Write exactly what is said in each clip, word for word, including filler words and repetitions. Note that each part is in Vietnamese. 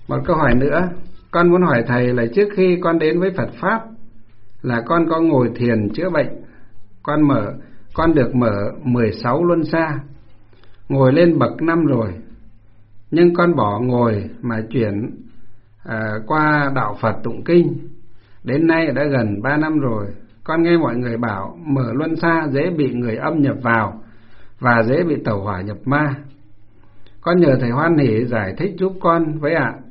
Một câu hỏi nữa, con muốn hỏi thầy là trước khi con đến với Phật Pháp là con có ngồi thiền chữa bệnh. Con mở, con được mở mười sáu luân xa, ngồi lên bậc năm rồi. Nhưng con bỏ ngồi mà chuyển à, qua đạo Phật tụng kinh. Đến nay đã gần ba năm rồi. Con nghe mọi người bảo mở luân xa dễ bị người âm nhập vào và dễ bị tẩu hỏa nhập ma. Con nhờ thầy hoan hỷ giải thích giúp con với ạ.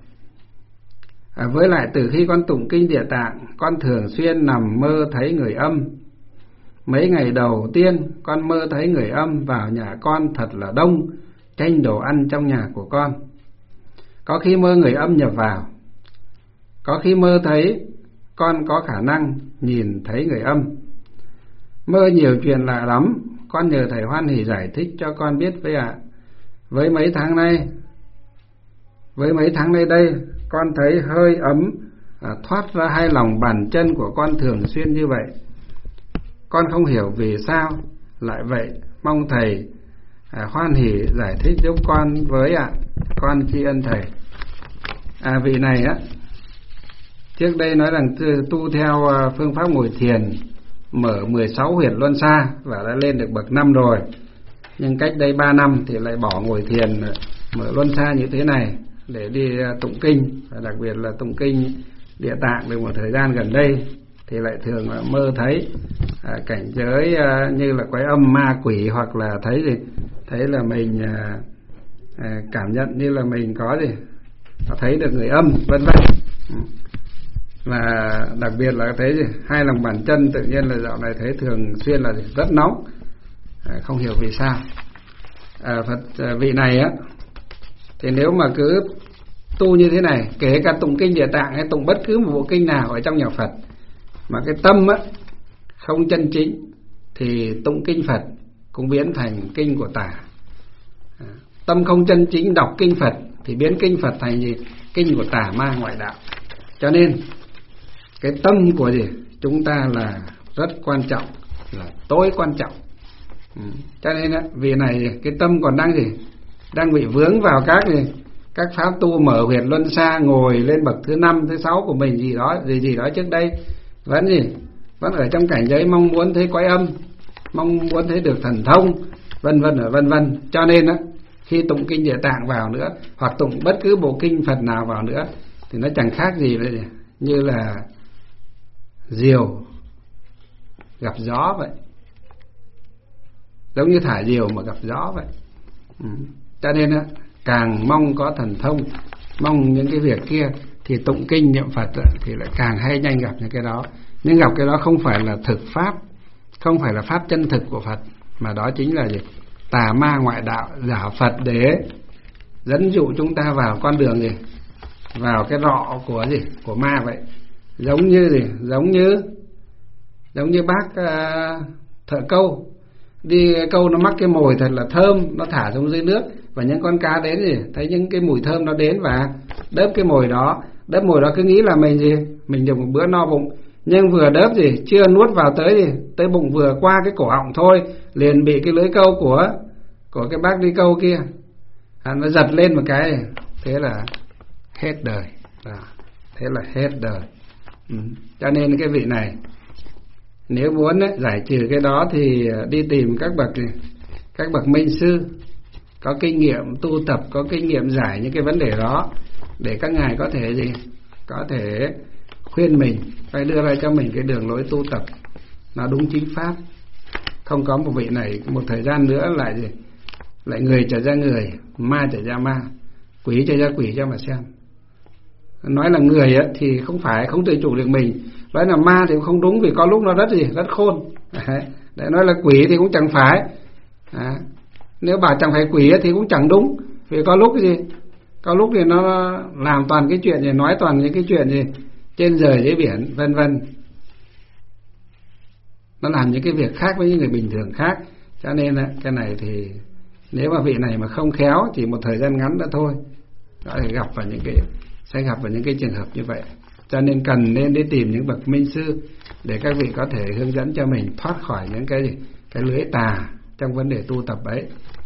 À, với lại từ khi con tụng kinh Địa Tạng, con thường xuyên nằm mơ thấy người âm. Mấy ngày đầu tiên con mơ thấy người âm vào nhà con thật là đông, tranh đồ ăn trong nhà của con. Có khi mơ người âm nhập vào, có khi mơ thấy con có khả năng nhìn thấy người âm. Mơ nhiều chuyện lạ lắm, con nhờ thầy hoan hỷ giải thích cho con biết với ạ. Với mấy tháng nay, với mấy tháng nay đây, con thấy hơi ấm à, thoát ra hai lòng bàn chân của con thường xuyên như vậy. Con không hiểu vì sao lại vậy, mong thầy à, hoan hỷ giải thích giúp con với ạ. Con tri ân thầy. À, vị này á, trước đây nói rằng tu theo phương pháp ngồi thiền, mở mười sáu huyệt luân xa và đã lên được bậc năm rồi. Nhưng cách đây ba năm thì lại bỏ ngồi thiền, mở luân xa như thế này để đi tụng kinh, và đặc biệt là tụng kinh Địa Tạng. Được một thời gian gần đây thì lại thường mơ thấy à, cảnh giới à, như là quái âm ma quỷ, hoặc là thấy gì thấy là mình à, à, cảm nhận như là mình có gì thấy được người âm, vân vân. Và đặc biệt là thấy gì hai lòng bàn chân tự nhiên là dạo này thấy thường xuyên là gì? Rất nóng, à, không hiểu vì sao. À, Phật à, vị này á, thì nếu mà cứ tu như thế này, kể cả tụng kinh Địa Tạng hay tụng bất cứ một bộ kinh nào ở trong nhà Phật, mà cái tâm á không chân chính thì tụng kinh Phật cũng biến thành kinh của tà. À, tâm không chân chính đọc kinh Phật thì biến kinh Phật thành gì? Kinh của tà ma ngoại đạo. Cho nên cái tâm của gì chúng ta là rất quan trọng, là tối quan trọng. Ừ. Cho nên á, vì này cái tâm còn đang gì đang bị vướng vào các gì các pháp tu mở huyệt luân xa, ngồi lên bậc thứ năm thứ sáu của mình gì đó gì gì đó trước đây, vẫn gì vẫn ở trong cảnh giới mong muốn thấy quái âm, mong muốn thấy được thần thông, vân vân ở vân vân. Cho nên á, khi tụng kinh Địa Tạng vào nữa, hoặc tụng bất cứ bộ kinh Phật nào vào nữa, thì nó chẳng khác gì vậy, như là diều gặp gió vậy, giống như thả diều mà gặp gió vậy. Ừ. Cho nên á, càng mong có thần thông, mong những cái việc kia, thì tụng kinh niệm Phật thì lại càng hay nhanh gặp những cái đó. Nhưng gặp cái đó không phải là thực pháp, không phải là pháp chân thực của Phật, mà đó chính là gì? Tà ma ngoại đạo, giả Phật để dẫn dụ chúng ta vào con đường gì? Vào cái rọ của gì? Của ma vậy. Giống như gì? Giống như giống như bác uh, thợ câu đi câu, nó mắc cái mồi thật là thơm, nó thả xuống dưới nước, và những con cá đến gì thấy những cái mùi thơm nó đến và đớp cái mồi đó. Đớp mồi đó cứ nghĩ là mình gì mình được một bữa no bụng, nhưng vừa đớp gì chưa nuốt vào tới gì tới bụng, vừa qua cái cổ họng thôi, liền bị cái lưới câu của của cái bác đi câu kia à, nó giật lên một cái, thế là hết đời à, thế là hết đời. Ừ. Cho nên cái vị này nếu muốn ấy, giải trừ cái đó thì đi tìm các bậc các bậc minh sư có kinh nghiệm tu tập, có kinh nghiệm giải những cái vấn đề đó, để các ngài có thể gì có thể khuyên mình, phải đưa ra cho mình cái đường lối tu tập nó đúng chính pháp. Không có một vị này một thời gian nữa lại gì lại người trở ra người, ma trở ra ma, quỷ trở ra quỷ cho mà xem. Nói là người á, thì không phải không tự chủ được mình, nói là ma thì không đúng, vì có lúc nó rất gì rất khôn. Để nói là quỷ thì cũng chẳng phải à, nếu bảo chẳng phải quỷ thì cũng chẳng đúng, vì có lúc gì có lúc thì nó làm toàn cái chuyện gì, nói toàn những cái chuyện gì trên trời dưới biển vân vân, nó làm những cái việc khác với những người bình thường khác. Cho nên là cái này thì nếu mà vị này mà không khéo chỉ một thời gian ngắn nữa thôi, có thể gặp vào những cái sẽ gặp vào những cái trường hợp như vậy. Cho nên cần nên đi tìm những bậc minh sư để các vị có thể hướng dẫn cho mình thoát khỏi những cái gì cái lưới tà trong vấn đề tu tập ấy.